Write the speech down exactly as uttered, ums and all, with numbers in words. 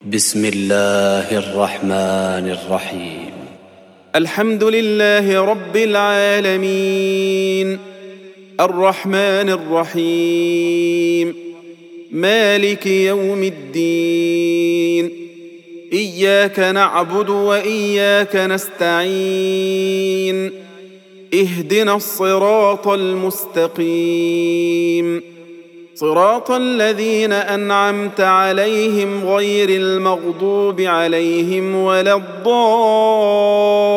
بسم الله الرحمن الرحيم. الحمد لله رب العالمين، الرحمن الرحيم، مالك يوم الدين. إياك نعبد وإياك نستعين، اهدنا الصراط المستقيم، صراط الذين أنعمت عليهم غير المغضوب عليهم ولا الضالين.